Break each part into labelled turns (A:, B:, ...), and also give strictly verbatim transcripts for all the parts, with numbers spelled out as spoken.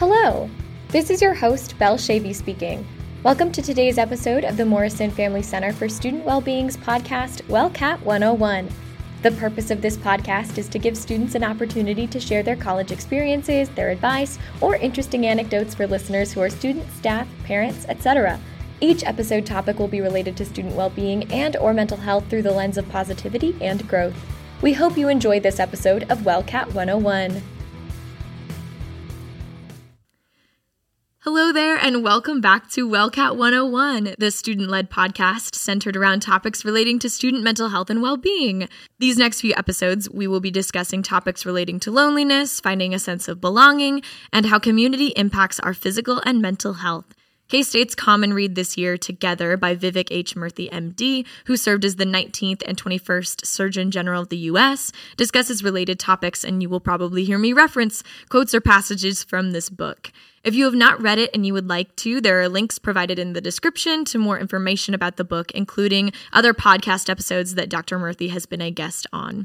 A: Hello, this is your host, Belle Shavy speaking. Welcome to today's episode of the Morrison Family Center for Student Wellbeing's podcast, WellCat one oh one. The purpose of this podcast is to give students an opportunity to share their college experiences, their advice, or interesting anecdotes for listeners who are students, staff, parents, et cetera. Each episode topic will be related to student well-being and or mental health through the lens of positivity and growth. We hope you enjoy this episode of WellCat one oh one. Hello there, and welcome back to WellCat one oh one, the student-led podcast centered around topics relating to student mental health and well-being. These next few episodes, we will be discussing topics relating to loneliness, finding a sense of belonging, and how community impacts our physical and mental health. K-State's Common Read this year, Together by Vivek H. Murthy, M D, who served as the nineteenth and twenty-first Surgeon General of the U S, discusses related topics, and you will probably hear me reference quotes or passages from this book. If you have not read it and you would like to, there are links provided in the description to more information about the book, including other podcast episodes that Doctor Murthy has been a guest on.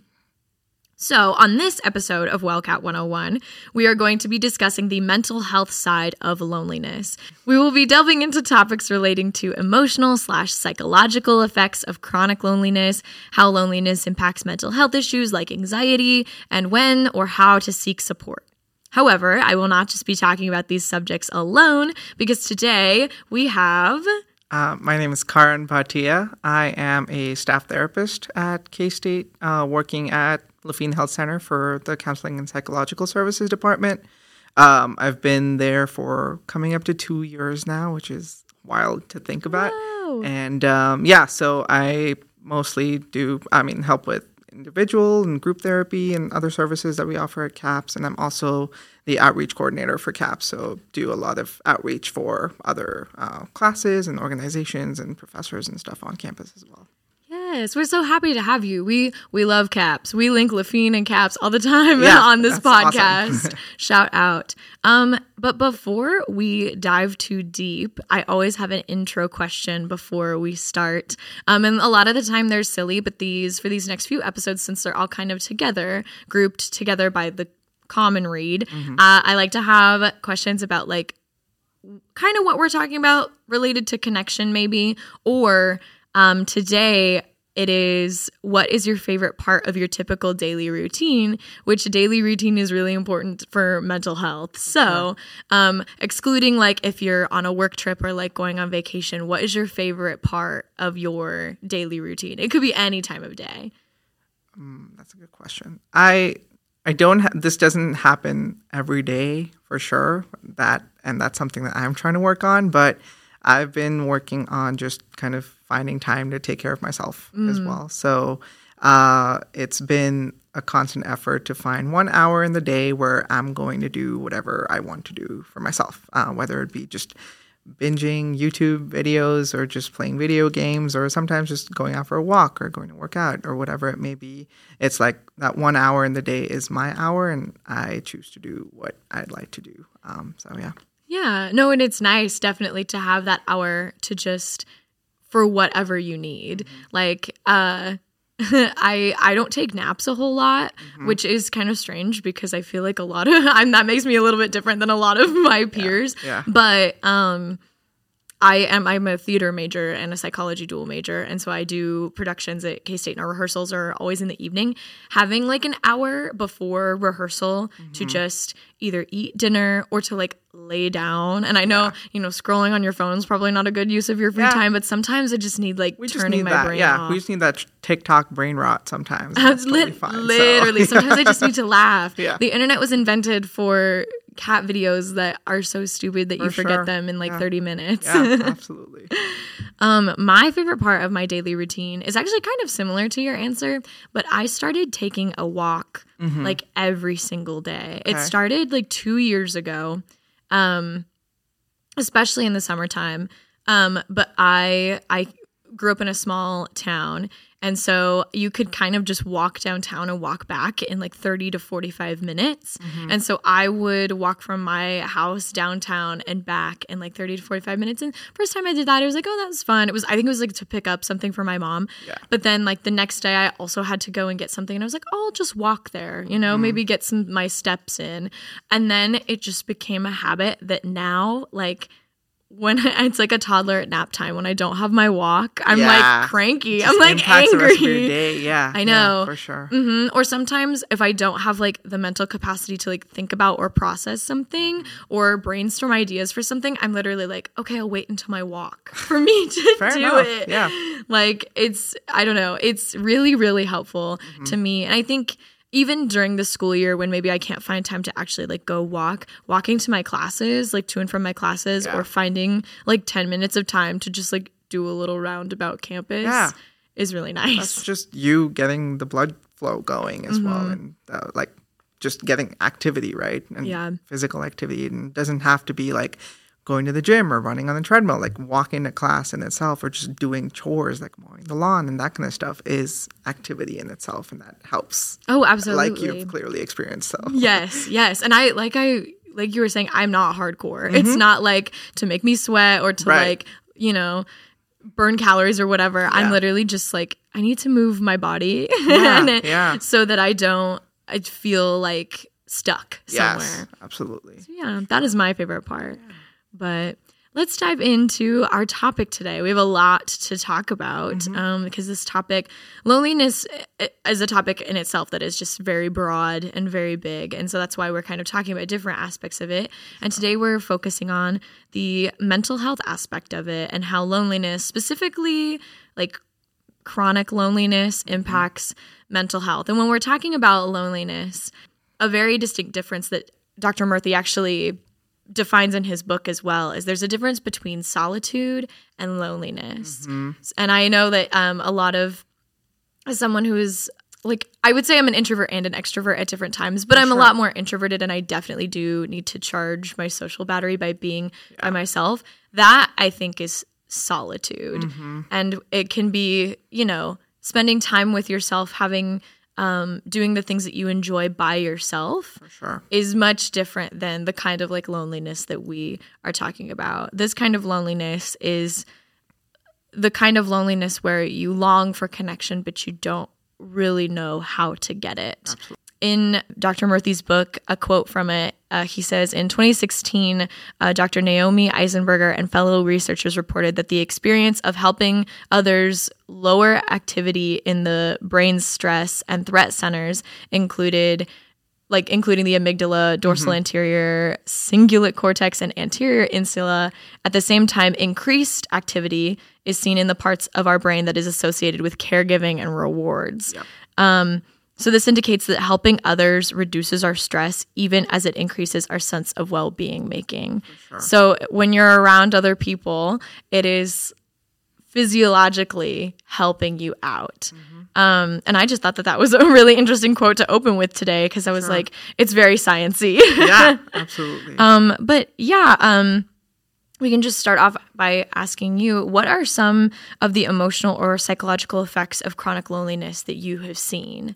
A: So, on this episode of WellCat one oh one, we are going to be discussing the mental health side of loneliness. We will be delving into topics relating to emotional slash psychological effects of chronic loneliness, how loneliness impacts mental health issues like anxiety, and when or how to seek support. However, I will not just be talking about these subjects alone, because today we have...
B: Uh, my name is Karan Bhatia. I am a staff therapist at K-State, uh, working at Lafine Health Center for the Counseling and Psychological Services Department. Um, I've been there for coming up to two years now, which is wild to think about.
A: Wow.
B: And um, yeah, so I mostly do, I mean, help with individual and group therapy and other services that we offer at CAPS. And I'm also the outreach coordinator for CAPS, so do a lot of outreach for other uh, classes and organizations and professors and stuff on campus as well.
A: Yes, we're so happy to have you. We we love CAPS. We link Lafine and CAPS all the time
B: yeah,
A: on this podcast.
B: Awesome.
A: Shout out. Um, but before we dive too deep, I always have an intro question before we start. Um, and a lot of the time they're silly, but these for these next few episodes, since they're all kind of together, grouped together by the Common Read, mm-hmm. uh, I like to have questions about like kind of what we're talking about related to connection maybe, or um, today it is what is your favorite part of your typical daily routine, which daily routine is really important for mental health. So um, excluding like if you're on a work trip or like going on vacation, what is your favorite part of your daily routine? It could be any time of day.
B: Um, that's a good question. I I don't. Ha- this doesn't happen every day for sure. That and that's something that I'm trying to work on. But I've been working on just kind of finding time to take care of myself mm. as well. So uh, it's been a constant effort to find one hour in the day where I'm going to do whatever I want to do for myself, uh, whether it be just binging YouTube videos or just playing video games or sometimes just going out for a walk or going to work out or whatever it may be. It's like that one hour in the day is my hour and I choose to do what I'd like to do. Um, so, yeah.
A: Yeah. No, and it's nice definitely to have that hour to just for whatever you need. Mm-hmm. Like, uh, I I don't take naps a whole lot, mm-hmm. which is kind of strange because I feel like a lot of I'm, that makes me a little bit different than a lot of my peers.
B: Yeah, yeah.
A: But um, I am I'm a theater major and a psychology dual major, and so I do productions at K-State, and our rehearsals are always in the evening. Having like an hour before rehearsal mm-hmm. to just either eat dinner or to like lay down. And I know, yeah. you know, scrolling on your phone is probably not a good use of your free yeah. time, but sometimes I just need like
B: we
A: turning
B: just need
A: my
B: that.
A: brain
B: yeah,
A: off.
B: We just need that TikTok brain rot sometimes. That's totally
A: Lit-
B: fine,
A: literally.
B: So.
A: Sometimes I just need to laugh.
B: Yeah.
A: The internet was invented for cat videos that are so stupid that
B: for
A: you forget
B: sure.
A: them in like
B: yeah.
A: thirty minutes.
B: Yeah, absolutely.
A: um, my favorite part of my daily routine is actually kind of similar to your answer, but I started taking a walk mm-hmm. like every single day. Okay. It started like two years ago, um, especially in the summertime. Um, but I I grew up in a small town, And so you could kind of just walk downtown and walk back in like thirty to forty-five minutes. Mm-hmm. And so I would walk from my house downtown and back in like thirty to forty-five minutes. And first time I did that, it was like, oh, that was fun. It was, I think it was like to pick up something for my mom.
B: Yeah.
A: But then like the next day I also had to go and get something. And I was like, oh, I'll just walk there, you know, mm-hmm. maybe get some my steps in. And then it just became a habit that now like when it's like a toddler at nap time, when I don't have my walk, I'm
B: yeah.
A: like cranky.
B: Just
A: I'm like angry.
B: The rest of your day. Yeah,
A: I know.
B: Yeah, for sure.
A: Mm-hmm. Or sometimes if I don't have like the mental capacity to like think about or process something or brainstorm ideas for something, I'm literally like, okay, I'll wait until my walk for me to
B: Fair
A: do
B: enough.
A: it.
B: Yeah.
A: Like it's, I don't know. It's really, really helpful mm-hmm. to me. And I think even during the school year when maybe I can't find time to actually like go walk, walking to my classes, like to and from my classes yeah. or finding like ten minutes of time to just like do a little round about campus
B: yeah.
A: is really nice.
B: That's just you getting the blood flow going as mm-hmm. well. And uh, like just getting activity, right? And
A: yeah.
B: physical activity. And it doesn't have to be like going to the gym or running on the treadmill, like walking to class in itself or just doing chores like mowing the lawn and that kind of stuff is activity in itself, and that helps.
A: Oh, absolutely.
B: Like you've clearly experienced. So
A: yes, yes. And I, like I, like you were saying, I'm not hardcore. Mm-hmm. It's not like to make me sweat or to right. like, you know, burn calories or whatever. Yeah. I'm literally just like, I need to move my body
B: yeah,
A: and
B: yeah.
A: so that I don't, I feel like stuck somewhere.
B: Yes, absolutely.
A: So yeah, that is my favorite part. Yeah. But let's dive into our topic today. We have a lot to talk about mm-hmm. um, because this topic, loneliness is a topic in itself that is just very broad and very big. And so that's why we're kind of talking about different aspects of it. And today we're focusing on the mental health aspect of it and how loneliness, specifically like chronic loneliness, impacts mm-hmm. mental health. And when we're talking about loneliness, a very distinct difference that Doctor Murthy actually defines in his book as well is there's a difference between solitude and loneliness. Mm-hmm. And I know that um, a lot of, as someone who is like, I would say I'm an introvert and an extrovert at different times, but For I'm sure. a lot more introverted and I definitely do need to charge my social battery by being yeah. by myself. That I think is solitude. Mm-hmm. And it can be, you know, spending time with yourself, having Um, doing the things that you enjoy by yourself
B: For sure.
A: is much different than the kind of like loneliness that we are talking about. This kind of loneliness is the kind of loneliness where you long for connection, but you don't really know how to get it.
B: Absolutely.
A: In Doctor Murthy's book, a quote from it, uh, he says, in twenty sixteen, uh, Doctor Naomi Eisenberger and fellow researchers reported that the experience of helping others lower activity in the brain's stress and threat centers included, like including the amygdala, dorsal mm-hmm. anterior, cingulate cortex, and anterior insula. At the same time, increased activity is seen in the parts of our brain that is associated with caregiving and rewards. Yep. Um, So this indicates that helping others reduces our stress even as it increases our sense of well-being making. Sure. So when you're around other people, it is physiologically helping you out. Mm-hmm. Um, and I just thought that that was a really interesting quote to open with today because I was sure. like, it's very science-y.
B: Yeah, absolutely.
A: um, but yeah, um, we can just start off by asking you, what are some of the emotional or psychological effects of chronic loneliness that you have seen?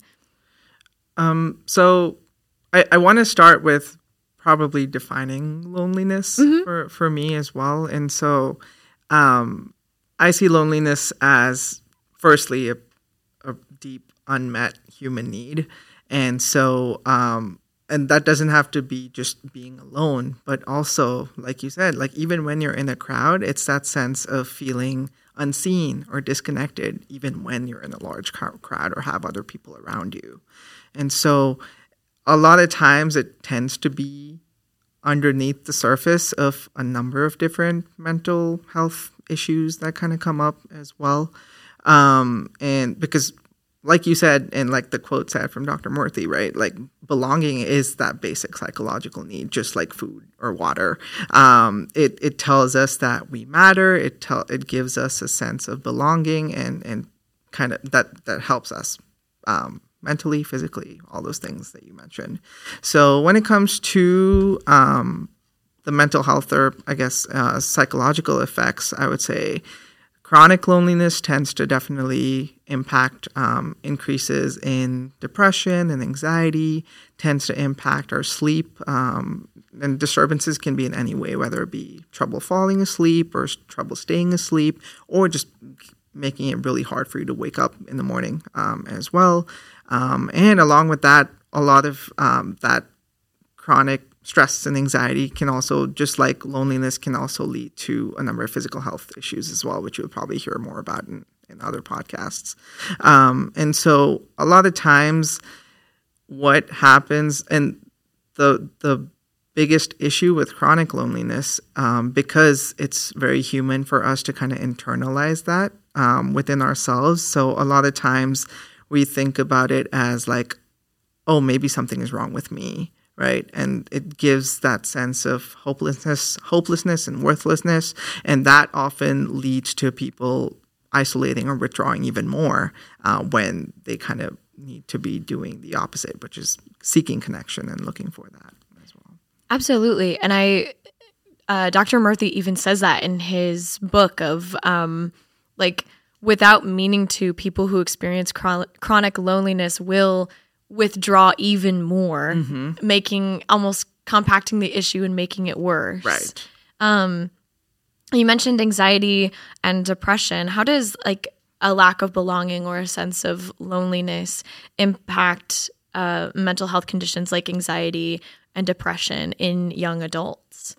B: Um, so I, I want to start with probably defining loneliness mm-hmm. for, for me as well. And so um, I see loneliness as firstly a, a deep unmet human need. And so, um, and that doesn't have to be just being alone, but also, like you said, like even when you're in a crowd, it's that sense of feeling unseen or disconnected, even when you're in a large crowd or have other people around you. And so a lot of times it tends to be underneath the surface of a number of different mental health issues that kind of come up as well. Um, and because like you said, and like the quote said from Doctor Murthy, right? Like belonging is that basic psychological need, just like food or water. Um, it it tells us that we matter. It tell it gives us a sense of belonging, and and kind of that that helps us um, mentally, physically, all those things that you mentioned. So when it comes to um, the mental health or I guess uh, psychological effects, I would say chronic loneliness tends to definitely impact um, increases in depression and anxiety, tends to impact our sleep. Um, and disturbances can be in any way, whether it be trouble falling asleep or s- trouble staying asleep, or just making it really hard for you to wake up in the morning um, as well. Um, and along with that, a lot of um, that chronic stress and anxiety can also, just like loneliness, can also lead to a number of physical health issues as well, which you'll probably hear more about in, in other podcasts. Um, and so a lot of times what happens, and the the biggest issue with chronic loneliness, um, because it's very human for us to kind of internalize that um, within ourselves. So a lot of times we think about it as like, oh, maybe something is wrong with me, right? And it gives that sense of hopelessness, hopelessness and worthlessness. And that often leads to people isolating or withdrawing even more uh, when they kind of need to be doing the opposite, which is seeking connection and looking for that as well.
A: Absolutely. And I, uh, Doctor Murthy even says that in his book of um, like, without meaning to, people who experience chron- chronic loneliness will withdraw even more, mm-hmm. making almost compacting the issue and making it worse.
B: Right.
A: Um, you mentioned anxiety and depression. How does like a lack of belonging or a sense of loneliness impact uh, mental health conditions like anxiety and depression in young adults?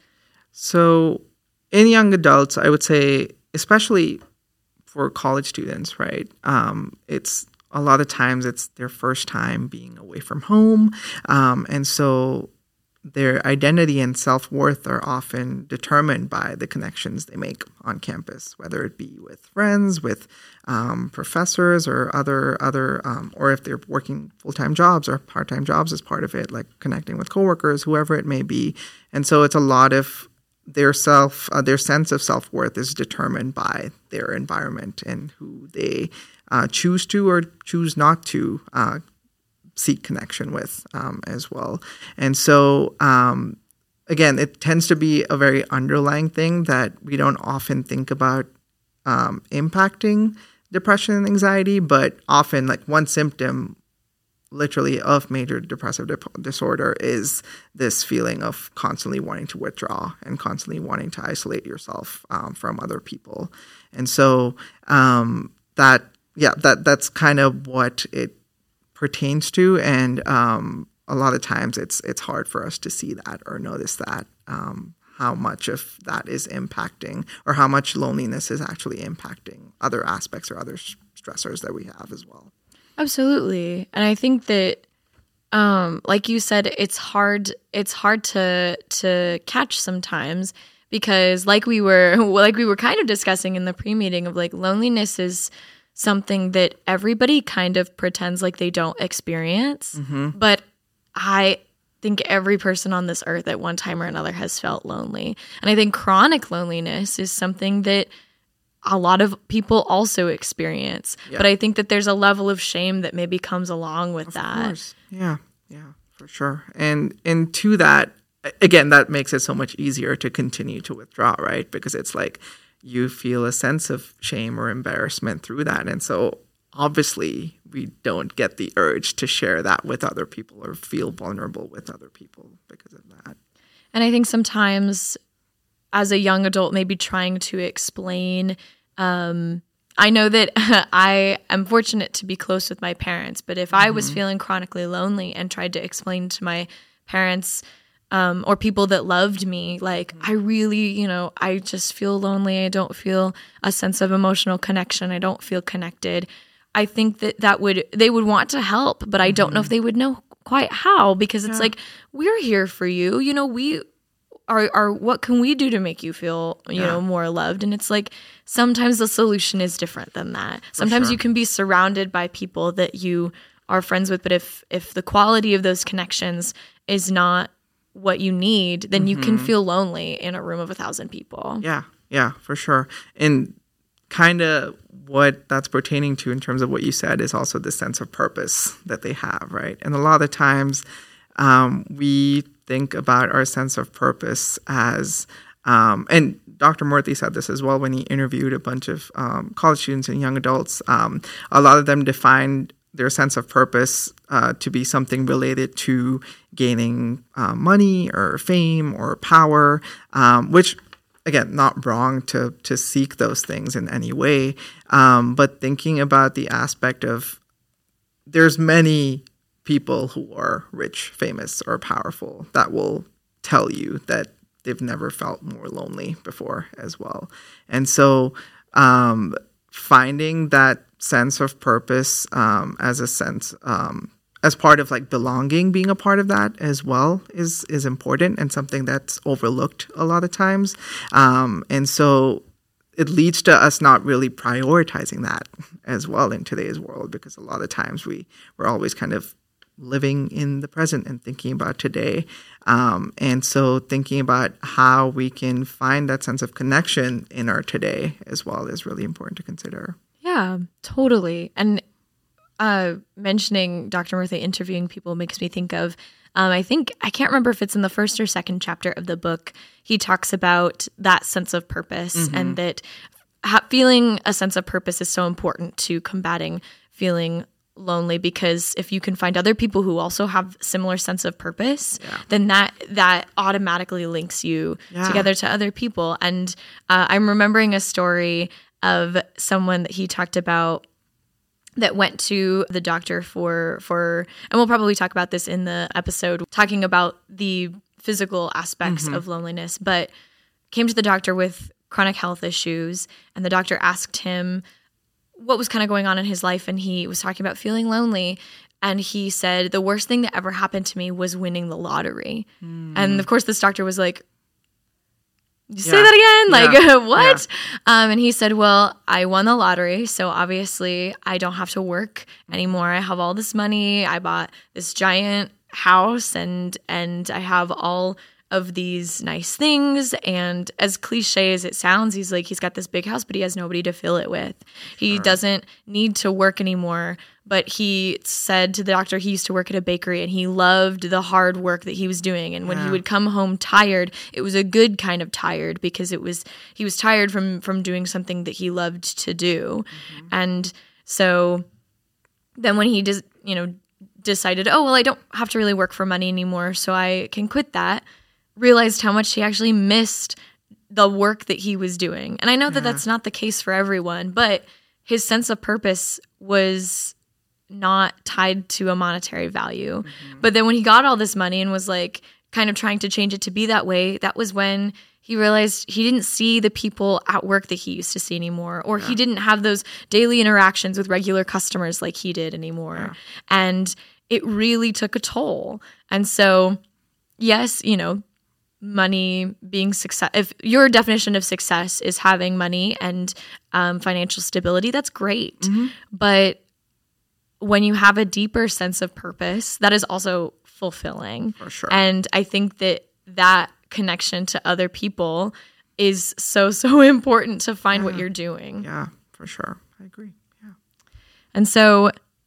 B: So in young adults, I would say, especially for college students, right? Um, it's a lot of times it's their first time being away from home. Um, and so their identity and self-worth are often determined by the connections they make on campus, whether it be with friends, with um, professors, or other, other um, or if they're working full-time jobs or part-time jobs as part of it, like connecting with coworkers, whoever it may be. And so it's a lot of their self, uh, their sense of self-worth is determined by their environment and who they uh, choose to or choose not to uh, seek connection with um, as well. And so, um, again, it tends to be a very underlying thing that we don't often think about um, impacting depression and anxiety, but often like one symptom literally of major depressive dip- disorder is this feeling of constantly wanting to withdraw and constantly wanting to isolate yourself um, from other people. And so um, that, yeah, that that's kind of what it pertains to. And um, a lot of times it's it's hard for us to see that or notice that, um, how much of that is impacting, or how much loneliness is actually impacting other aspects or other st- stressors that we have as well.
A: Absolutely. And I think that, um, like you said, it's hard, it's hard to, to catch sometimes, because like we were, like we were kind of discussing in the pre-meeting of like, loneliness is something that everybody kind of pretends like they don't experience. Mm-hmm. But I think every person on this earth at one time or another has felt lonely. And I think chronic loneliness is something that a lot of people also experience. Yeah. But I think that there's a level of shame that maybe comes along with
B: of
A: that.
B: Of course. Yeah, yeah, for sure. And and to that, again, that makes it so much easier to continue to withdraw, right? Because it's like you feel a sense of shame or embarrassment through that. And so obviously we don't get the urge to share that with other people or feel vulnerable with other people because of that.
A: And I think sometimes as a young adult, maybe trying to explain, um, I know that I am fortunate to be close with my parents, but if mm-hmm. I was feeling chronically lonely and tried to explain to my parents um, or people that loved me, like, mm-hmm. I really, you know, I just feel lonely. I don't feel a sense of emotional connection. I don't feel connected. I think that that would, they would want to help, but I mm-hmm. don't know if they would know quite how, because it's yeah. like, we're here for you. You know, we are, are, what can we do to make you feel, you yeah. know, more loved? And it's like, sometimes the solution is different than that. For sometimes sure. you can be surrounded by people that you are friends with, but if, if the quality of those connections is not what you need, then mm-hmm. you can feel lonely in a room of a thousand people.
B: Yeah, yeah, for sure. And kind of what that's pertaining to in terms of what you said is also the sense of purpose that they have, right? And a lot of times um, we think about our sense of purpose as Um, and Doctor Murthy said this as well when he interviewed a bunch of um, college students and young adults. Um, a lot of them defined their sense of purpose uh, to be something related to gaining uh, money or fame or power, um, which, again, not wrong to to seek those things in any way, um, but thinking about the aspect of there's many people who are rich, famous, or powerful that will tell you that they've never felt more lonely before as well. And so um, finding that sense of purpose um, as a sense, um, as part of like belonging, being a part of that as well is is important and something that's overlooked a lot of times. Um, and so it leads to us not really prioritizing that as well in today's world, because a lot of times we, we're always kind of living in the present and thinking about today. Um, and so thinking about how we can find that sense of connection in our today as well is really important to consider.
A: Yeah, totally. And uh, mentioning Doctor Murthy interviewing people makes me think of, um, I think, I can't remember if it's in the first or second chapter of the book, he talks about that sense of purpose mm-hmm. and that ha- feeling a sense of purpose is so important to combating feeling lonely, because if you can find other people who also have similar sense of purpose, yeah. then that that automatically links you yeah. together to other people. And uh, I'm remembering a story of someone that he talked about that went to the doctor for, for, and we'll probably talk about this in the episode, talking about the physical aspects mm-hmm. of loneliness, but came to the doctor with chronic health issues, and the doctor asked him what was kind of going on in his life, and he was talking about feeling lonely. And he said, the worst thing that ever happened to me was winning the lottery. Mm. And of course, this doctor was like, you yeah. say that again? Like, yeah. what? Yeah. Um, and he said, well, I won the lottery, so obviously I don't have to work anymore. I have all this money. I bought this giant house, and and I have all of these nice things. And as cliche as it sounds, he's like, he's got this big house, but he has nobody to fill it with. He sure. doesn't need to work anymore. But he said to the doctor he used to work at a bakery, and he loved the hard work that he was doing. And when yeah. he would come home tired, it was a good kind of tired, because it was he was tired from from doing something that he loved to do. Mm-hmm. And so then when he just, you know, decided, oh, well, I don't have to really work for money anymore, so I can quit that, realized how much he actually missed the work that he was doing. And I know that yeah. that's not the case for everyone, but his sense of purpose was not tied to a monetary value. Mm-hmm. But then when he got all this money and was like kind of trying to change it to be that way, that was when he realized he didn't see the people at work that he used to see anymore, or yeah. he didn't have those daily interactions with regular customers like he did anymore. Yeah. And it really took a toll. And so, yes, you know, money being success, if your definition of success is having money and um, financial stability, that's great. Mm-hmm. But when you have a deeper sense of purpose, that is also fulfilling.
B: For sure.
A: And I think that that connection to other people is so, so important to find
B: yeah.
A: what you're doing.
B: Yeah, for sure. I agree. Yeah.
A: And so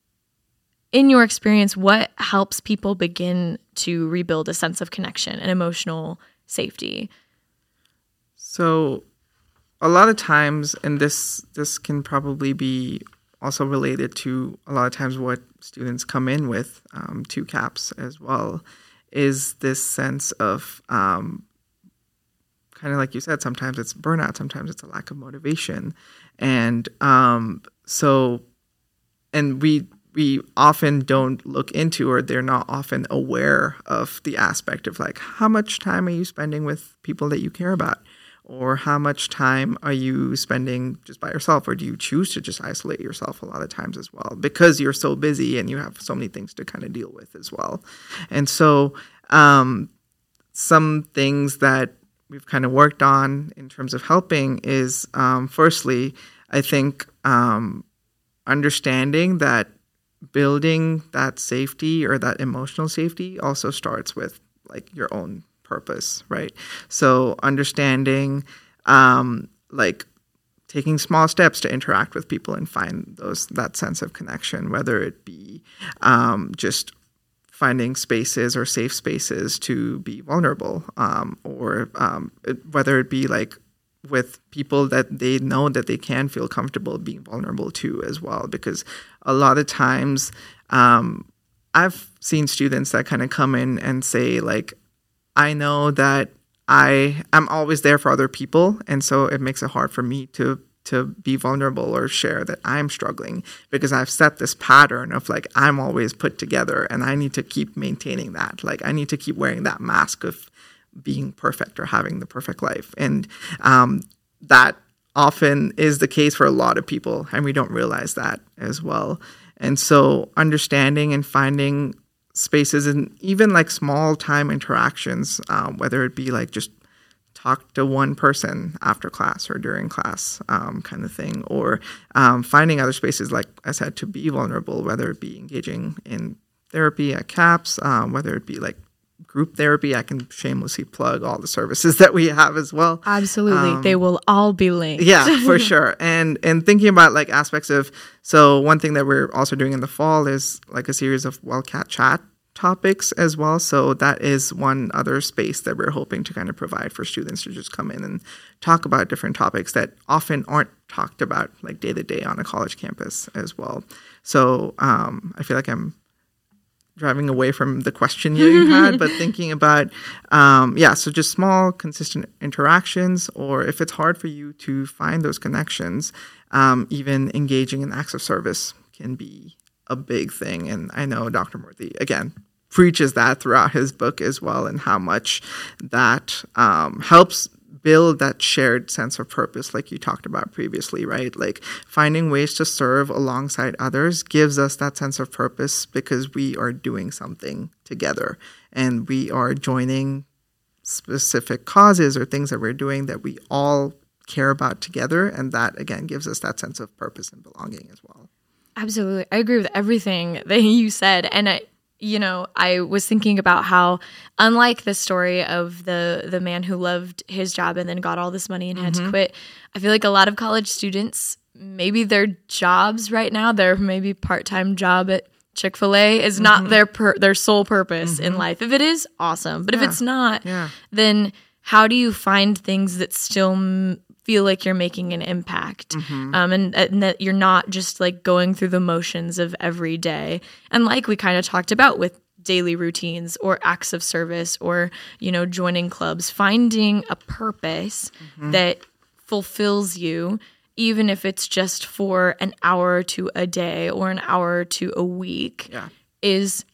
A: in your experience, what helps people begin to rebuild a sense of connection and emotional safety?
B: So a lot of times, and this this can probably be also related to a lot of times what students come in with um, to CAPS as well, is this sense of um, kind of like you said, sometimes it's burnout, sometimes it's a lack of motivation. And um, so, and we we often don't look into, or they're not often aware of the aspect of like, how much time are you spending with people that you care about? Or how much time are you spending just by yourself? Or do you choose to just isolate yourself a lot of times as well, because you're so busy and you have so many things to kind of deal with as well? And so um, some things that we've kind of worked on in terms of helping is, um, firstly, I think um, understanding that building that safety or that emotional safety also starts with like your own purpose, right? So understanding, um, like taking small steps to interact with people and find those that sense of connection, whether it be um, just finding spaces or safe spaces to be vulnerable, um, or um, it, whether it be like with people that they know that they can feel comfortable being vulnerable to as well. Because a lot of times um, I've seen students that kind of come in and say like, I know that I I'm always there for other people, and so it makes it hard for me to to be vulnerable or share that I'm struggling, because I've set this pattern of like, I'm always put together and I need to keep maintaining that. Like I need to keep wearing that mask of being perfect or having the perfect life. And um, that often is the case for a lot of people, and we don't realize that as well. And so understanding and finding spaces and even like small time interactions, um, whether it be like just talk to one person after class or during class, um, kind of thing, or um, finding other spaces, like I said, to be vulnerable, whether it be engaging in therapy at CAPS, um, whether it be like group therapy. I can shamelessly plug all the services that we have as well.
A: Absolutely.
B: Um,
A: they will all be linked.
B: Yeah, for sure. And and thinking about like aspects of, so one thing that we're also doing in the fall is like a series of WellCat Chat topics as well. So that is one other space that we're hoping to kind of provide for students to just come in and talk about different topics that often aren't talked about like day to day on a college campus as well. So um, I feel like I'm driving away from the question you had, but thinking about, um, yeah, so just small, consistent interactions, or if it's hard for you to find those connections, um, even engaging in acts of service can be a big thing. And I know Doctor Murthy, again, preaches that throughout his book as well, and how much that um, helps build that shared sense of purpose like you talked about previously, right? Like finding ways to serve alongside others gives us that sense of purpose, because we are doing something together and we are joining specific causes or things that we're doing that we all care about together. And that, again, gives us that sense of purpose and belonging as well.
A: Absolutely. I agree with everything that you said. And I, you know, I was thinking about how, unlike the story of the the man who loved his job and then got all this money and had
B: Mm-hmm.
A: to quit, I feel like a lot of college students, maybe their jobs right now, their maybe part-time job at Chick-fil-A is mm-hmm. not their per, their sole purpose mm-hmm. in life. If it is, awesome. But yeah. if it's not,
B: yeah.
A: then how do you find things that still m- feel like you're making an impact,
B: mm-hmm.
A: um, and, and that you're not just like going through the motions of every day. And like we kind of talked about with daily routines or acts of service, or, you know, joining clubs, finding a purpose mm-hmm. that fulfills you, even if it's just for an hour to a day or an hour to a week,
B: yeah.
A: is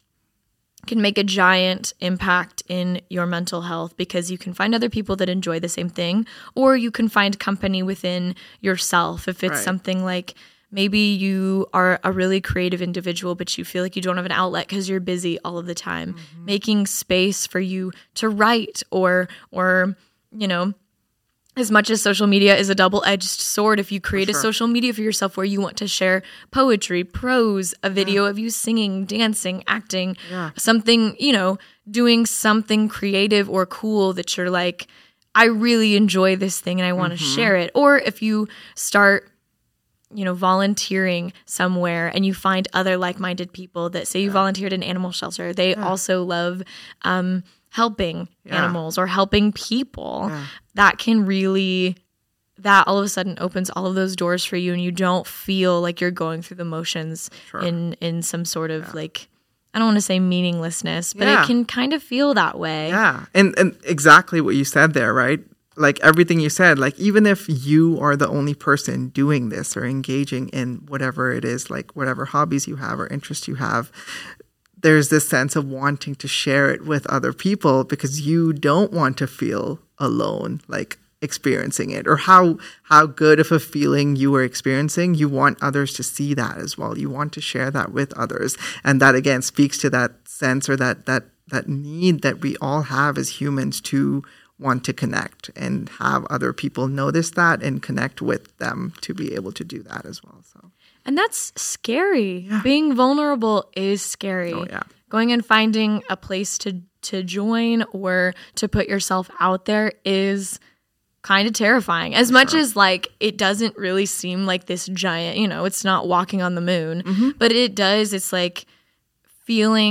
A: can make a giant impact in your mental health, because you can find other people that enjoy the same thing, or you can find company within yourself. If it's
B: right.
A: something like maybe you are a really creative individual, but you feel like you don't have an outlet because you're busy all of the time, mm-hmm. making space for you to write, or, or, you know, as much as social media is a double-edged sword, if you create sure. a social media for yourself where you want to share poetry, prose, a video yeah. of you singing, dancing, acting,
B: yeah.
A: something, you know, doing something creative or cool that you're like, I really enjoy this thing and I want to
B: mm-hmm.
A: share it. Or if you start, you know, volunteering somewhere and you find other like-minded people that say you yeah. volunteered in animal shelter, they yeah. also love um, helping yeah. animals or helping people.
B: Yeah.
A: That can really, that all of a sudden opens all of those doors for you, and you don't feel like you're going through the motions
B: sure.
A: in, in some sort of
B: yeah.
A: like, I don't want to say meaninglessness, but
B: yeah.
A: it can kind of feel that way.
B: Yeah. And and exactly what you said there, right? Like everything you said, like even if you are the only person doing this or engaging in whatever it is, like whatever hobbies you have or interests you have, there's this sense of wanting to share it with other people, because you don't want to feel alone, like experiencing it, or how how good of a feeling you were experiencing. You want others to see that as well. You want to share that with others. And that, again, speaks to that sense, or that that that need that we all have as humans to want to connect and have other people notice that and connect with them to be able to do that as well. So,
A: and that's scary.
B: Yeah.
A: Being vulnerable is scary.
B: Oh, yeah.
A: Going and finding a place to to join or to put yourself out there is kind of terrifying. As much
B: sure.
A: as like it doesn't really seem like this giant, you know, it's not walking on the moon,
B: mm-hmm.
A: but it does. It's like feeling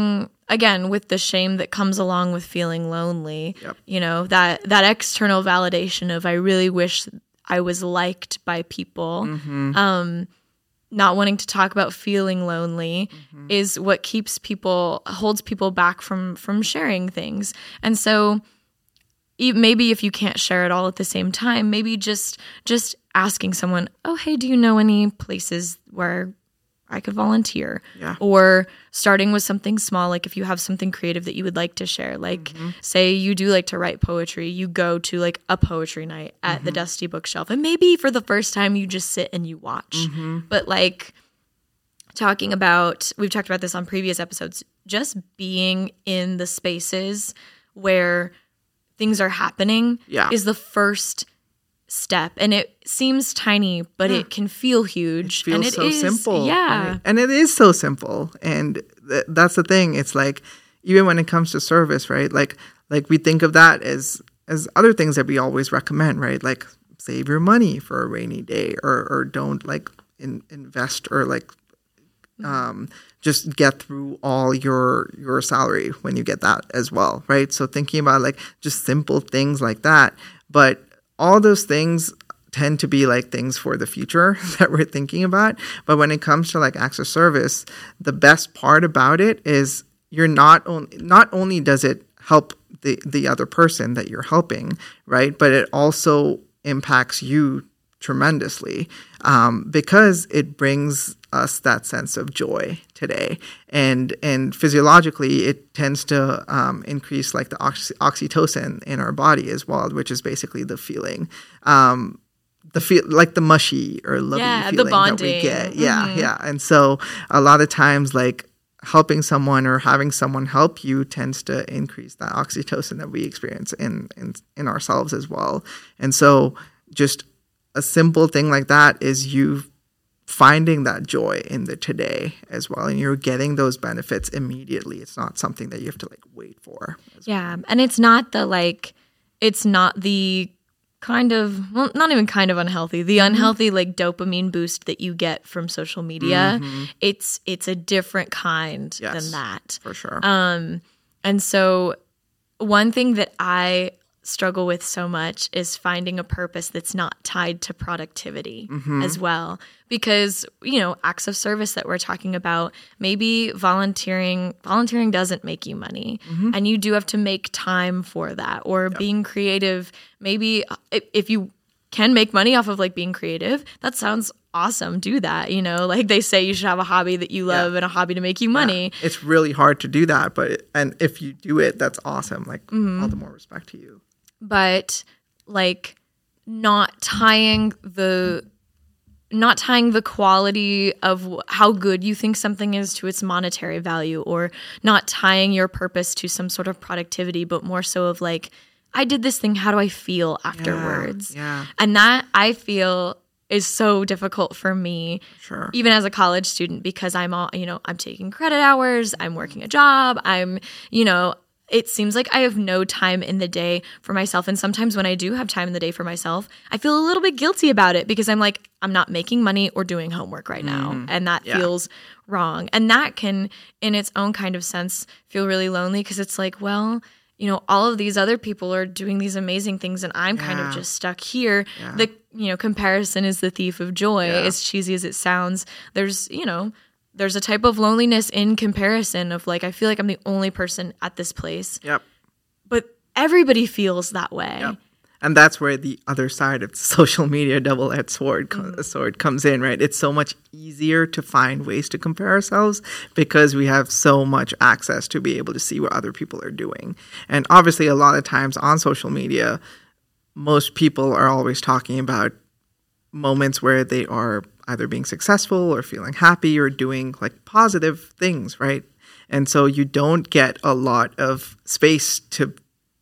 A: again, with the shame that comes along with feeling lonely,
B: Yep.
A: you know, that, that external validation of I really wish I was liked by people,
B: Mm-hmm.
A: um, not wanting to talk about feeling lonely
B: Mm-hmm.
A: is what keeps people, holds people back from, from sharing things. And so e- maybe if you can't share it all at the same time, maybe just, just asking someone, oh, hey, do you know any places where I could volunteer?
B: Yeah.
A: Or starting with something small, like if you have something creative that you would like to share, like
B: Mm-hmm.
A: say you do like to write poetry, you go to like a poetry night at
B: Mm-hmm.
A: the Dusty Bookshelf, and maybe for the first time you just sit and you watch.
B: Mm-hmm.
A: But like talking about, we've talked about this on previous episodes, just being in the spaces where things are happening
B: Yeah.
A: is the first step, and it seems tiny, but
B: Yeah.
A: it can feel huge.
B: It feels
A: and it
B: so
A: is,
B: simple.
A: Yeah.
B: And it, and it is so simple. And th- that's the thing. It's like, even when it comes to service, right? Like, like we think of that as, as other things that we always recommend, right? Like save your money for a rainy day, or, or don't like in, invest or like, um, just get through all your, your salary when you get that as well. Right. So thinking about like just simple things like that, but all those things tend to be like things for the future that we're thinking about. But when it comes to like acts of service, the best part about it is you're not only, not only does it help the, the other person that you're helping, right? But it also impacts you tremendously, um, because it brings us that sense of joy today. And and physiologically, it tends to um, increase like the oxy- oxytocin in our body as well, which is basically the feeling, um, the feel like the mushy or lovey
A: Yeah, the
B: feeling that we
A: bonding.
B: get. Yeah,
A: Mhm.
B: yeah. And so a lot of times, like helping someone or having someone help you tends to increase that oxytocin that we experience in in, in ourselves as well. And so just a simple thing like that is you finding that joy in the today as well, and you're getting those benefits immediately. It's not something that you have to like wait for.
A: Yeah. And it's not the like, it's not the kind of, well, not even kind of unhealthy, the unhealthy like dopamine boost that you get from social media.
B: Mm-hmm.
A: It's, it's a different kind
B: Yes.
A: than that.
B: For sure.
A: Um, and so one thing that I struggle with so much is finding a purpose that's not tied to productivity
B: Mm-hmm.
A: as well. Because, you know, acts of service that we're talking about, maybe volunteering, volunteering doesn't make you money,
B: Mm-hmm.
A: and you do have to make time for that. Or being creative, maybe if, if you can make money off of like being creative, that sounds awesome. Do that. You know, like they say you should have a hobby that you love
B: Yeah.
A: and a hobby to make you money.
B: Yeah. It's really hard to do that, but it, and if you do it, that's awesome. Like
A: Mm-hmm.
B: all the more respect to you.
A: But like not tying the not tying the quality of wh- how good you think something is to its monetary value, or not tying your purpose to some sort of productivity, but more so of like, I did this thing, how do I feel afterwards?
B: Yeah.
A: And that I feel is so difficult for me,
B: Sure.
A: even as a college student, because I'm all, you know, I'm taking credit hours, I'm working a job, I'm, you know, it seems like I have no time in the day for myself. And sometimes when I do have time in the day for myself, I feel a little bit guilty about it, because I'm like, I'm not making money or doing homework right now.
B: Mm-hmm.
A: And that
B: Yeah.
A: feels wrong. And that can, in its own kind of sense, feel really lonely, because it's like, well, you know, all of these other people are doing these amazing things and I'm kind of
B: Yeah.
A: just stuck here.
B: Yeah.
A: The, you know, comparison is the thief of joy,
B: Yeah.
A: as cheesy as it sounds. There's, you know, there's a type of loneliness in comparison of like, I feel like I'm the only person at this place,
B: Yep.
A: but everybody feels that way.
B: Yep. And that's where the other side of social media double-edged sword, co- sword comes in, right? It's so much easier to find ways to compare ourselves because we have so much access to be able to see what other people are doing. And obviously, a lot of times on social media, most people are always talking about moments where they are either being successful or feeling happy or doing like positive things, right? And so you don't get a lot of space to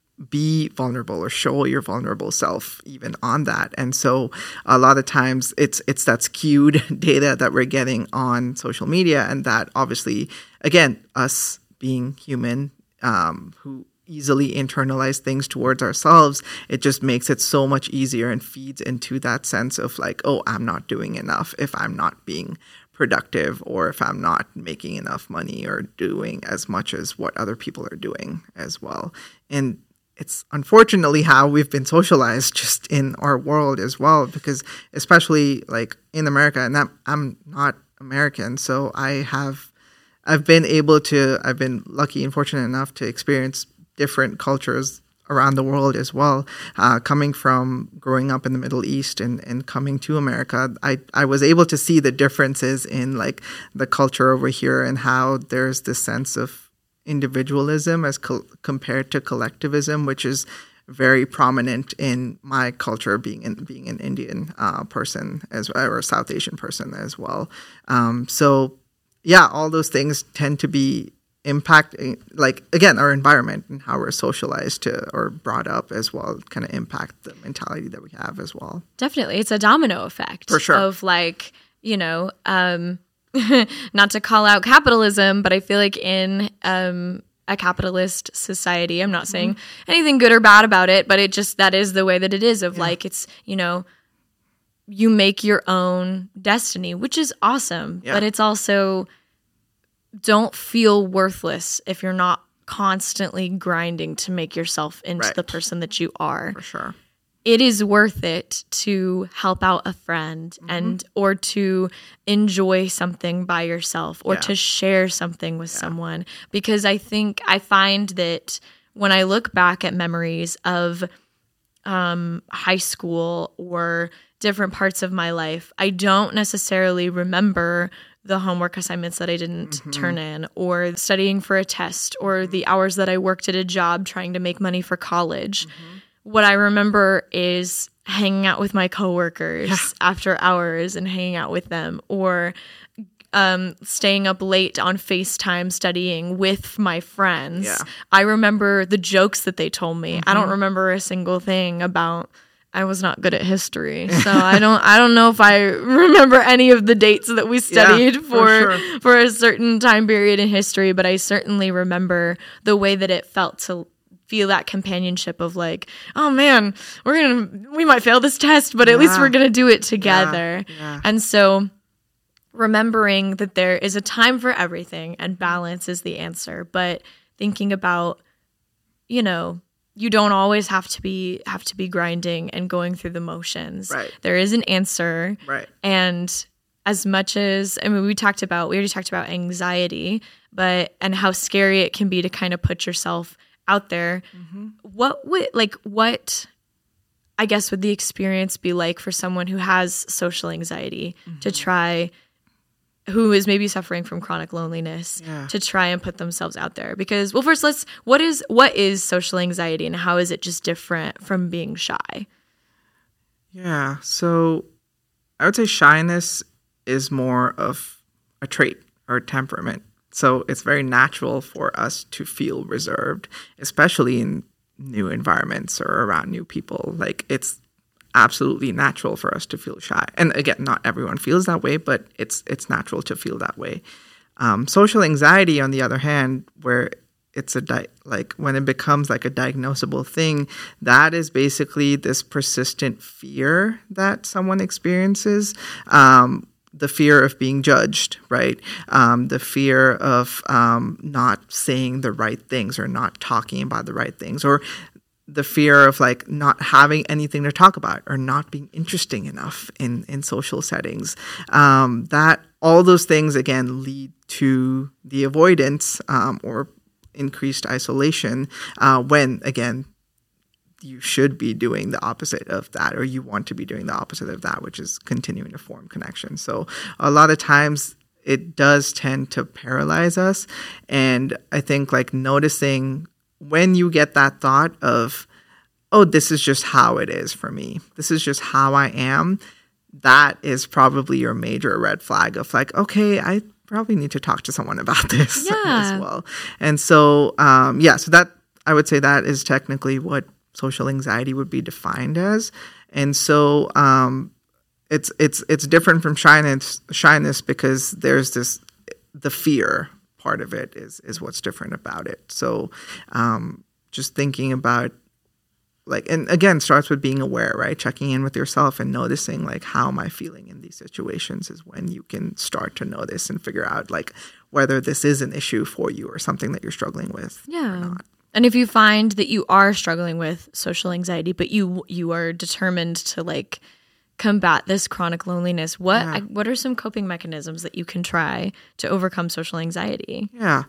B: be vulnerable or show your vulnerable self even on that. And so a lot of times it's it's that skewed data that we're getting on social media, and that obviously, again, us being human, um, who easily internalize things towards ourselves, it just makes it so much easier and feeds into that sense of like, oh, I'm not doing enough if I'm not being productive or if I'm not making enough money or doing as much as what other people are doing as well. And it's unfortunately how we've been socialized just in our world as well, because especially like in America, and I'm, I'm not American, so I have, I've been able to, I've been lucky and fortunate enough to experience different cultures around the world as well. Uh, coming from growing up in the Middle East and, and coming to America, I, I was able to see the differences in like the culture over here and how there's this sense of individualism as co- compared to collectivism, which is very prominent in my culture, being in, being an Indian uh, person as well, or a South Asian person as well. Um, so, yeah, all those things tend to be impacting, like again, our environment and how we're socialized to or brought up as well, kind of impact the mentality that we have as well.
A: Definitely, it's a domino effect
B: for sure.
A: Of like, you know. Um, Not to call out capitalism, but I feel like in um, a capitalist society, I'm not mm-hmm. saying anything good or bad about it, but it just, that is the way that it is of yeah. like, it's, you know, you make your own destiny, which is awesome, yeah. but it's also, don't feel worthless if you're not constantly grinding to make yourself into right. the person that you are.
B: For sure.
A: It is worth it to help out a friend mm-hmm. and or to enjoy something by yourself or yeah. to share something with yeah. someone. Because I think I find that when I look back at memories of um, high school or different parts of my life, I don't necessarily remember the homework assignments that I didn't mm-hmm. turn in or studying for a test or the hours that I worked at a job trying to make money for college. Mm-hmm. What I remember is hanging out with my coworkers yeah. after hours and hanging out with them, or um, staying up late on FaceTime studying with my friends.
B: Yeah.
A: I remember the jokes that they told me.
B: Mm-hmm.
A: I don't remember a single thing about. I was not good at history, so I don't. I don't know if I remember any of the dates that we studied
B: yeah,
A: for
B: for, sure.
A: for a certain time period in history. But I certainly remember the way that it felt to feel that companionship of like, oh man, we're gonna, we might fail this test, but at yeah. least we're gonna do it together.
B: Yeah. Yeah.
A: And so remembering that there is a time for everything and balance is the answer, but thinking about, you know, you don't always have to be, have to be grinding and going through the motions.
B: Right.
A: There is an answer.
B: Right.
A: And as much as, I mean, we talked about, we already talked about anxiety, but, and how scary it can be to kind of put yourself out there. Mm-hmm. What would like what I guess would the experience be like for someone who has social anxiety mm-hmm. to try, who is maybe suffering from chronic loneliness,
B: yeah.
A: to try and put themselves out there? Because, well, first let's what is what is social anxiety and how is it just different from being shy?
B: Yeah, so I would say shyness is more of a trait or a temperament. So it's very natural for us to feel reserved, especially in new environments or around new people. Like it's absolutely natural for us to feel shy. And again, not everyone feels that way, but it's it's natural to feel that way. Um, social anxiety, on the other hand, where it's a di- like when it becomes like a diagnosable thing, that is basically this persistent fear that someone experiences. Um, the fear of being judged, right? Um, the fear of um, not saying the right things or not talking about the right things, or the fear of like not having anything to talk about or not being interesting enough in, in social settings. Um, that all those things, again, lead to the avoidance um, or increased isolation uh, when, again, you should be doing the opposite of that, or you want to be doing the opposite of that, which is continuing to form connection. So a lot of times it does tend to paralyze us. And I think like noticing when you get that thought of, oh, this is just how it is for me, this is just how I am, that is probably your major red flag of like, okay, I probably need to talk to someone about this
A: yeah.
B: as well. And so, um, yeah, so that, I would say that is technically what social anxiety would be defined as. And so um, it's it's it's different from shyness shyness because there's this, the fear part of it is is what's different about it. So um, just thinking about like, and again, starts with being aware, right? Checking in with yourself and noticing like, how am I feeling in these situations is when you can start to notice and figure out like whether this is an issue for you or something that you're struggling with
A: yeah.
B: or not.
A: And if you find that you are struggling with social anxiety, but you you are determined to like combat this chronic loneliness, what
B: Yeah.
A: what are some coping mechanisms that you can try to overcome social anxiety?
B: Yeah.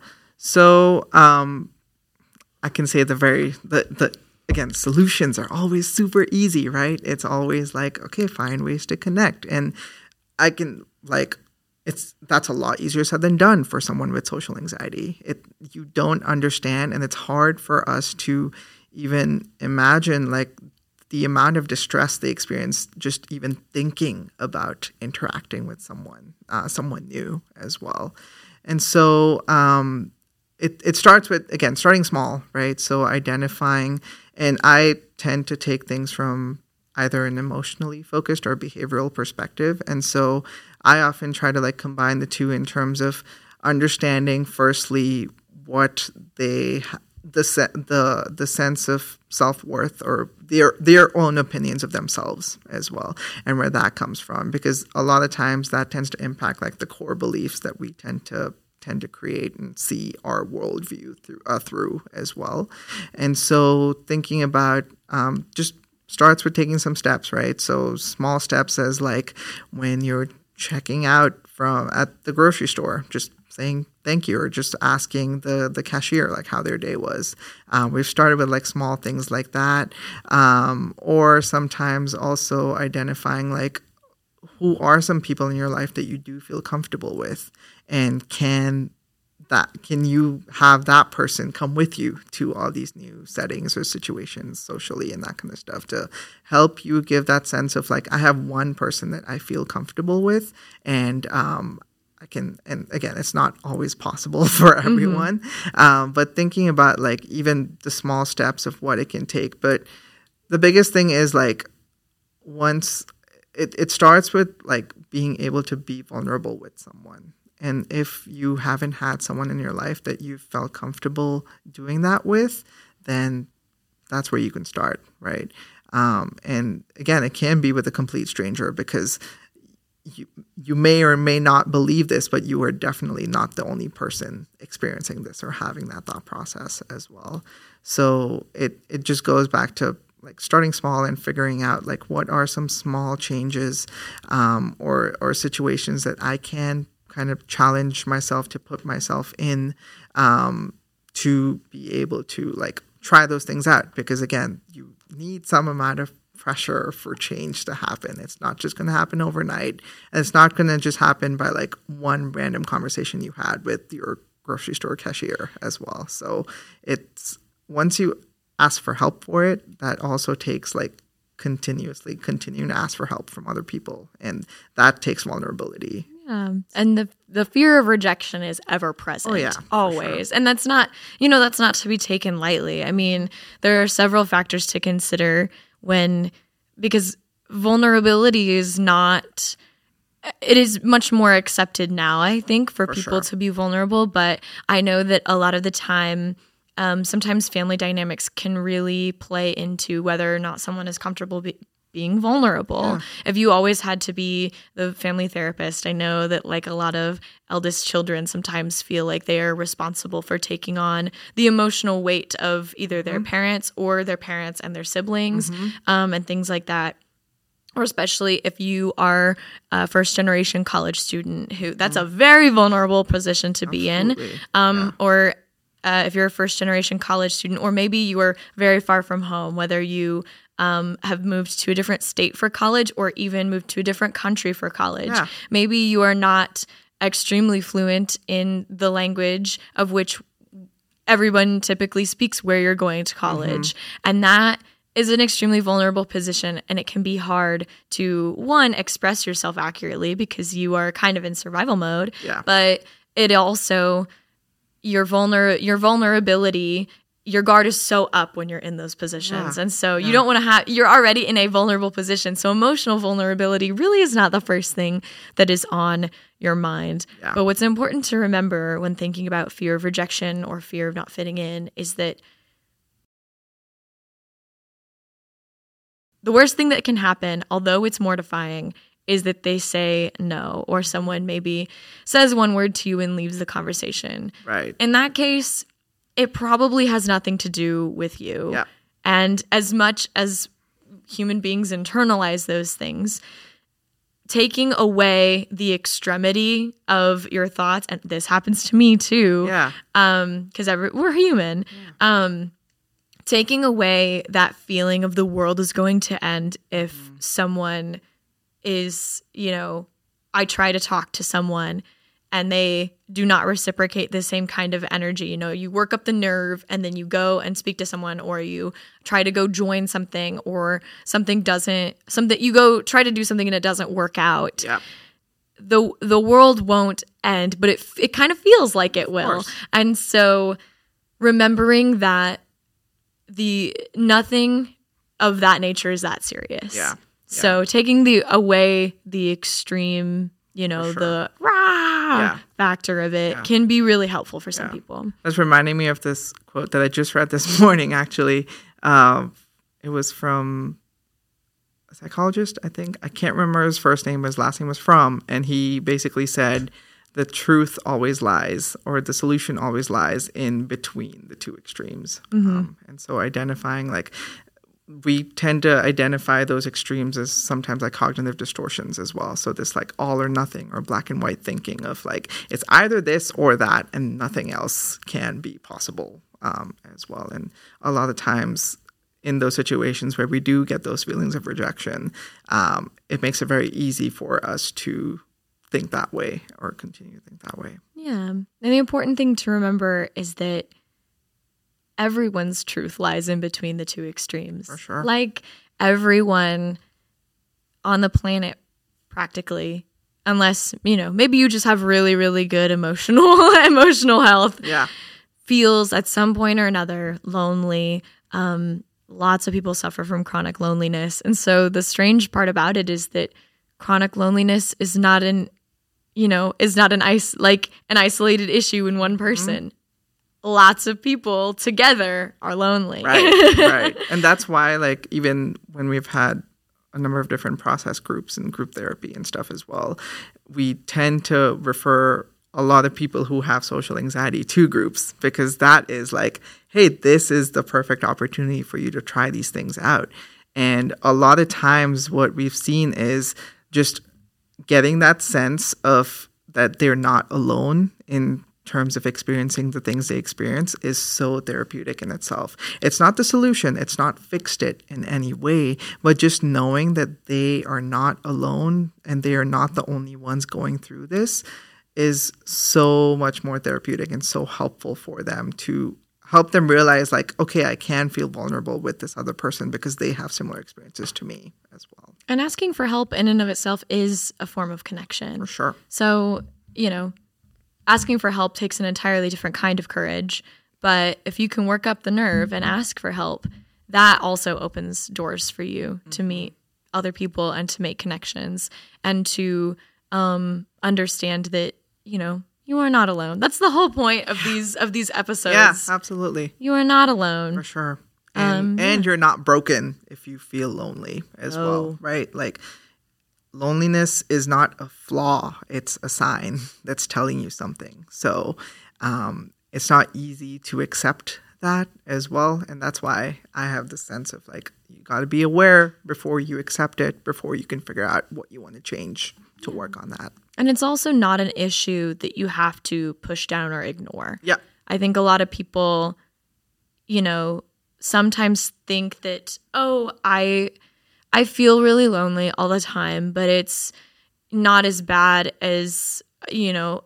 B: So um, I can say the very the the again, solutions are always super easy, right? It's always like, okay, find ways to connect, and I can like. It's that's a lot easier said than done for someone with social anxiety. It you don't understand, and it's hard for us to even imagine like the amount of distress they experience just even thinking about interacting with someone, uh, someone new as well. And so um, it it starts with again starting small, right? So identifying, and I tend to take things from either an emotionally focused or behavioral perspective. And so I often try to like combine the two in terms of understanding firstly what they the se- the the sense of self-worth or their their own opinions of themselves as well, and where that comes from, because a lot of times that tends to impact like the core beliefs that we tend to tend to create and see our worldview through uh, through as well. And so thinking about um, just starts with taking some steps, right? So small steps as like when you're checking out from at the grocery store, just saying thank you, or just asking the the cashier like how their day was. Um, we've started with like small things like that, um, or sometimes also identifying like who are some people in your life that you do feel comfortable with, and can that can you have that person come with you to all these new settings or situations socially and that kind of stuff to help you give that sense of like, I have one person that I feel comfortable with, and um, I can, and again, it's not always possible for everyone, mm-hmm. um, but thinking about like even the small steps of what it can take. But the biggest thing is like once it, it starts with like being able to be vulnerable with someone. And if you haven't had someone in your life that you felt comfortable doing that with, then that's where you can start, right? Um, and again, it can be with a complete stranger, because you you may or may not believe this, but you are definitely not the only person experiencing this or having that thought process as well. So it it just goes back to like starting small and figuring out like what are some small changes um, or or situations that I can kind of challenge myself to put myself in um, to be able to like try those things out. Because again, you need some amount of pressure for change to happen. It's not just going to happen overnight. And it's not going to just happen by like one random conversation you had with your grocery store cashier as well. So it's once you ask for help for it, that also takes like continuously continuing to ask for help from other people. And that takes vulnerability.
A: Yeah. And the the fear of rejection is ever present.
B: Oh, yeah,
A: always.
B: sure.
A: And that's not, you know, that's not to be taken lightly. I mean, there are several factors to consider when, because vulnerability is not, it is much more accepted now, I think, for, for people sure. to be vulnerable. But I know that a lot of the time, um, sometimes family dynamics can really play into whether or not someone is comfortable be- being vulnerable. Yeah. If you always had to be the family therapist, I know that like a lot of eldest children sometimes feel like they are responsible for taking on the emotional weight of either their mm-hmm. parents or their parents and their siblings, mm-hmm. um, and things like that. Or especially if you are a first generation college student, who that's mm-hmm. a very vulnerable position to
B: Absolutely.
A: be in. Um, yeah. Or uh, if you're a first generation college student, or maybe you are very far from home, whether you Um, have moved to a different state for college or even moved to a different country for college.
B: Yeah.
A: Maybe you are not extremely fluent in the language of which everyone typically speaks where you're going to college. Mm-hmm. And that is an extremely vulnerable position, and it can be hard to, one, express yourself accurately because you are kind of in survival mode.
B: Yeah.
A: But it also, your vulner your vulnerability your guard is so up when you're in those positions.
B: Yeah.
A: And so
B: yeah.
A: you don't want to have, you're already in a vulnerable position. So emotional vulnerability really is not the first thing that is on your mind.
B: Yeah.
A: But what's important to remember when thinking about fear of rejection or fear of not fitting in is that the worst thing that can happen, although it's mortifying, is that they say no, or someone maybe says one word to you and leaves the conversation.
B: Right.
A: In that case, it probably has nothing to do with you.
B: Yeah.
A: And as much as human beings internalize those things, taking away the extremity of your thoughts, and this happens to me too.
B: Yeah.
A: Um, because we're human.
B: Yeah.
A: Um, taking away that feeling of the world is going to end if mm. someone is, you know, I try to talk to someone and they do not reciprocate the same kind of energy. You know, you work up the nerve and then you go and speak to someone, or you try to go join something, or something doesn't, something you go try to do something and it doesn't work out.
B: Yeah.
A: The the world won't end, but it it kind of feels like it will. And so remembering that the nothing of that nature is that serious.
B: Yeah. yeah.
A: So taking the away the extreme, you know, sure. the rah yeah. factor of it yeah. can be really helpful for some yeah. people.
B: That's reminding me of this quote that I just read this morning, actually. Um, it was from a psychologist, I think. I can't remember his first name, but his last name was Fromm. And he basically said, the truth always lies, or the solution always lies in between the two extremes.
A: Mm-hmm.
B: Um, and so identifying, like, we tend to identify those extremes as sometimes like cognitive distortions as well. So this like all or nothing or black and white thinking of like, it's either this or that and nothing else can be possible um, as well. And a lot of times in those situations where we do get those feelings of rejection, um, it makes it very easy for us to think that way or continue to think that way.
A: Yeah. And the important thing to remember is that everyone's truth lies in between the two extremes.
B: For sure.
A: Like everyone on the planet, practically, unless, you know, maybe you just have really, really good emotional emotional health.
B: Yeah.
A: Feels at some point or another lonely. Um, lots of people suffer from chronic loneliness. And so the strange part about it is that chronic loneliness is not an, you know, is not an ice like an isolated issue in one person. Mm-hmm. Lots of people together are lonely.
B: Right, right. And that's why, like, even when we've had a number of different process groups and group therapy and stuff as well, we tend to refer a lot of people who have social anxiety to groups, because that is like, hey, this is the perfect opportunity for you to try these things out. And a lot of times what we've seen is just getting that sense of that they're not alone in terms of experiencing the things they experience is so therapeutic in itself. It's not the solution. It's not fixed it in any way, but just knowing that they are not alone and they are not the only ones going through this is so much more therapeutic and so helpful for them to help them realize, like, okay, I can feel vulnerable with this other person because they have similar experiences to me as well.
A: And asking for help in and of itself is a form of connection.
B: For sure.
A: So, you know, asking for help takes an entirely different kind of courage. But if you can work up the nerve and ask for help, that also opens doors for you mm-hmm. to meet other people and to make connections and to um, understand that, you know, you are not alone. That's the whole point of these of these episodes.
B: Yeah, absolutely.
A: You are not alone.
B: For sure. And, um, and yeah. you're not broken if you feel lonely as oh. well, right? Like, loneliness is not a flaw. It's a sign that's telling you something. So um, it's not easy to accept that as well. And that's why I have the sense of, like, you got to be aware before you accept it, before you can figure out what you want to change to work on that.
A: And it's also not an issue that you have to push down or ignore.
B: Yeah.
A: I think a lot of people, you know, sometimes think that, oh, I... I feel really lonely all the time, but it's not as bad as, you know,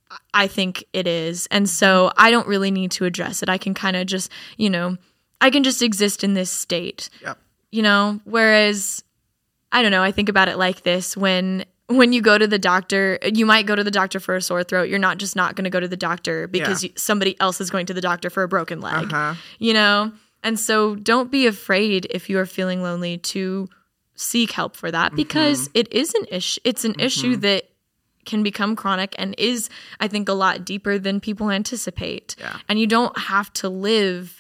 A: I think it is. And so I don't really need to address it. I can kind of just, you know, I can just exist in this state,
B: yep.
A: you know, whereas, I don't know, I think about it like this. When when you go to the doctor, you might go to the doctor for a sore throat. You're not just not going to go to the doctor because yeah. you, somebody else is going to the doctor for a broken leg,
B: uh-huh.
A: you know? And so don't be afraid if you are feeling lonely to seek help for that, because mm-hmm. it is an issue. It's an mm-hmm. issue that can become chronic and is, I think, a lot deeper than people anticipate.
B: Yeah.
A: And you don't have to live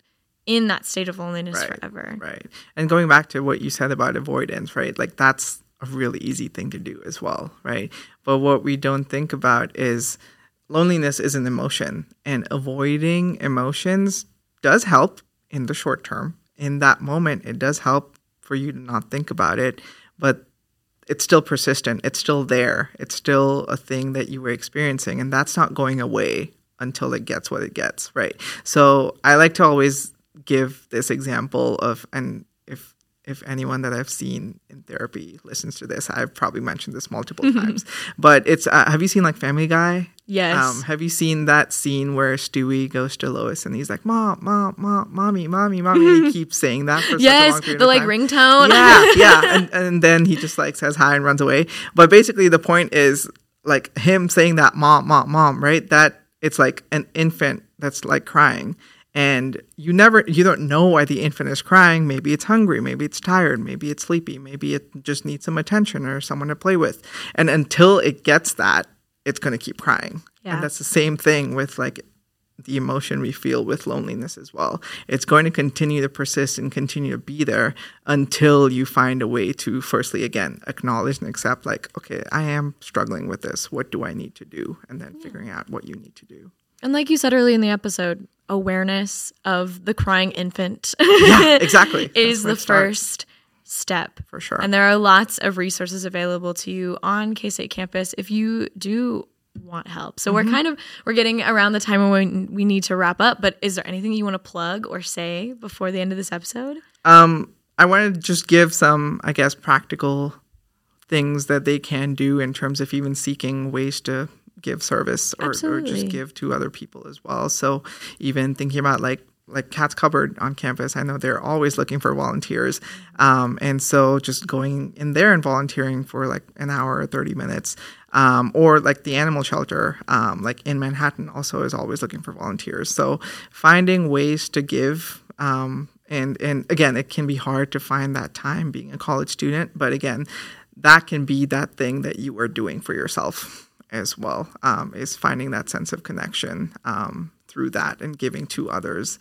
A: in that state of loneliness
B: right,
A: forever.
B: Right. And going back to what you said about avoidance, right? Like that's a really easy thing to do as well, right? But what we don't think about is loneliness is an emotion, and avoiding emotions does help in the short term. In that moment, it does help for you to not think about it, but it's still persistent. It's still there. It's still a thing that you were experiencing, and that's not going away until it gets what it gets, right? So I like to always give this example of, and if if anyone that I've seen in therapy listens to this, I've probably mentioned this multiple times, but it's, uh, have you seen like Family Guy?
A: Yes.
B: Um, have you seen that scene where Stewie goes to Lois and he's like, mom, mom, mom, mommy, mommy, mommy, and he keeps saying that for
A: yes,
B: such a long period
A: the
B: of
A: like
B: time.
A: ringtone.
B: Yeah, yeah. And, and then he just like says hi and runs away. But basically the point is like him saying that mom, mom, mom, right? That it's like an infant that's like crying. And you never, you don't know why the infant is crying. Maybe it's hungry. Maybe it's tired. Maybe it's sleepy. Maybe it just needs some attention or someone to play with. And until it gets that, it's going to keep crying.
A: Yeah.
B: And that's the same thing with like the emotion we feel with loneliness as well. It's going to continue to persist and continue to be there until you find a way to, firstly, again, acknowledge and accept like, okay, I am struggling with this. What do I need to do? And then yeah. figuring out what you need to do.
A: And like you said early in the episode, awareness of the crying infant
B: yeah, exactly.
A: is the first step.
B: For sure.
A: And there are lots of resources available to you on K-State campus if you do want help. So mm-hmm. we're kind of, we're getting around the time when we need to wrap up, but is there anything you want to plug or say before the end of this episode?
B: Um, I want to just give some, I guess, practical things that they can do in terms of even seeking ways to give service or, or just give to other people as well. So even thinking about like like Cat's Cupboard on campus, I know they're always looking for volunteers. Um, and so just going in there and volunteering for like an hour or thirty minutes. Um, or like the animal shelter, um, like in Manhattan also is always looking for volunteers. So finding ways to give, um, and, and again, it can be hard to find that time being a college student. But again, that can be that thing that you are doing for yourself as well, um, is finding that sense of connection um, through that and giving to others.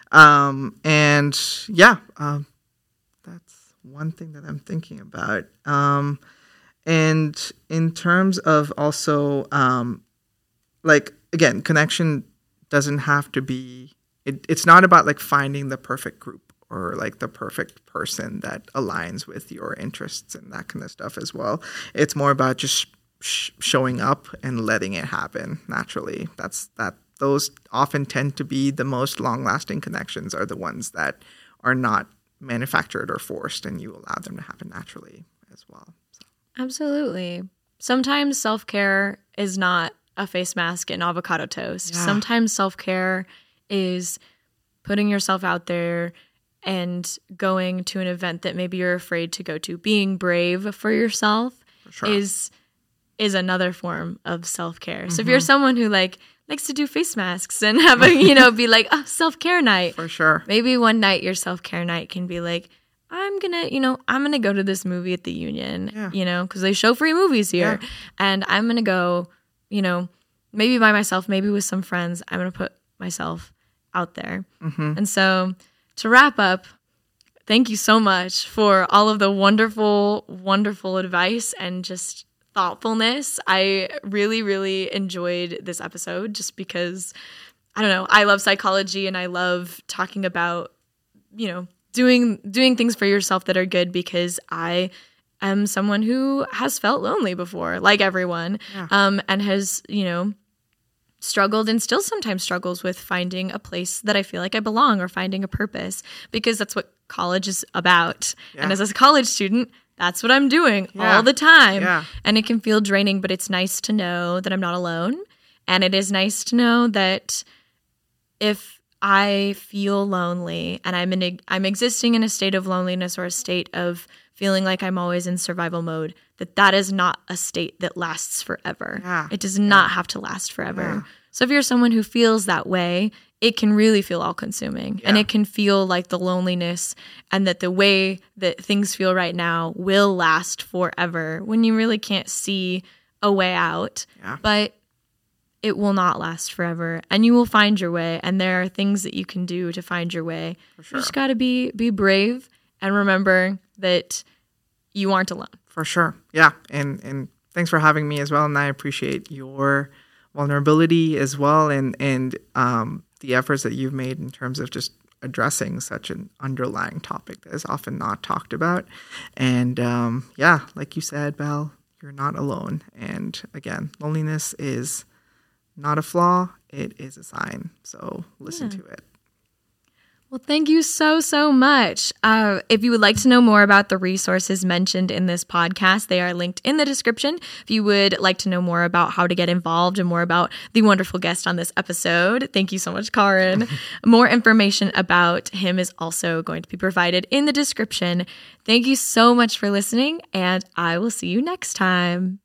B: Um, and yeah, um, that's one thing that I'm thinking about. Um, and in terms of also, um, like, again, connection doesn't have to be, it, it's not about like finding the perfect group or like the perfect person that aligns with your interests and that kind of stuff as well. It's more about just showing up and letting it happen naturally. That's that. Those often tend to be the most long-lasting connections, are the ones that are not manufactured or forced, and you allow them to happen naturally as well. So.
A: Absolutely. Sometimes self-care is not a face mask and avocado toast. Yeah. Sometimes self-care is putting yourself out there and going to an event that maybe you're afraid to go to. Being brave for yourself for sure. is is another form of self-care. Mm-hmm. So if you're someone who like likes to do face masks and have a, you know, be like, oh, self-care night.
B: For sure.
A: Maybe one night your self-care night can be like, I'm going to, you know, I'm going to go to this movie at the Union, yeah. you know, because they show free movies here. Yeah. And I'm going to go, you know, maybe by myself, maybe with some friends. I'm going to put myself out there. Mm-hmm. And so to wrap up, thank you so much for all of the wonderful, wonderful advice and just thoughtfulness. I really, really enjoyed this episode just because, I don't know, I love psychology and I love talking about, you know, doing doing things for yourself that are good because I am someone who has felt lonely before, like everyone, yeah. um, and has, you know, struggled and still sometimes struggles with finding a place that I feel like I belong or finding a purpose because that's what college is about. Yeah. And as a college student, that's what I'm doing yeah. all the time. Yeah. And it can feel draining, but it's nice to know that I'm not alone. And it is nice to know that if I feel lonely and I'm in a, I'm existing in a state of loneliness or a state of feeling like I'm always in survival mode, that that is not a state that lasts forever. Yeah. It does not yeah. have to last forever. Yeah. So if you're someone who feels that way, it can really feel all-consuming. Yeah. And it can feel like the loneliness and that the way that things feel right now will last forever when you really can't see a way out. Yeah. But it will not last forever, and you will find your way. And there are things that you can do to find your way. For sure. You just got to be be brave and remember that you aren't alone.
B: For sure. Yeah. And and thanks for having me as well. And I appreciate your vulnerability as well, and and um, the efforts that you've made in terms of just addressing such an underlying topic that is often not talked about. And um, yeah, like you said, Belle, you're not alone. And again, loneliness is not a flaw, it is a sign. So listen yeah. to it.
A: Well, thank you so, so much. Uh, if you would like to know more about the resources mentioned in this podcast, they are linked in the description. If you would like to know more about how to get involved and more about the wonderful guest on this episode, thank you so much, Karan. More information about him is also going to be provided in the description. Thank you so much for listening, and I will see you next time.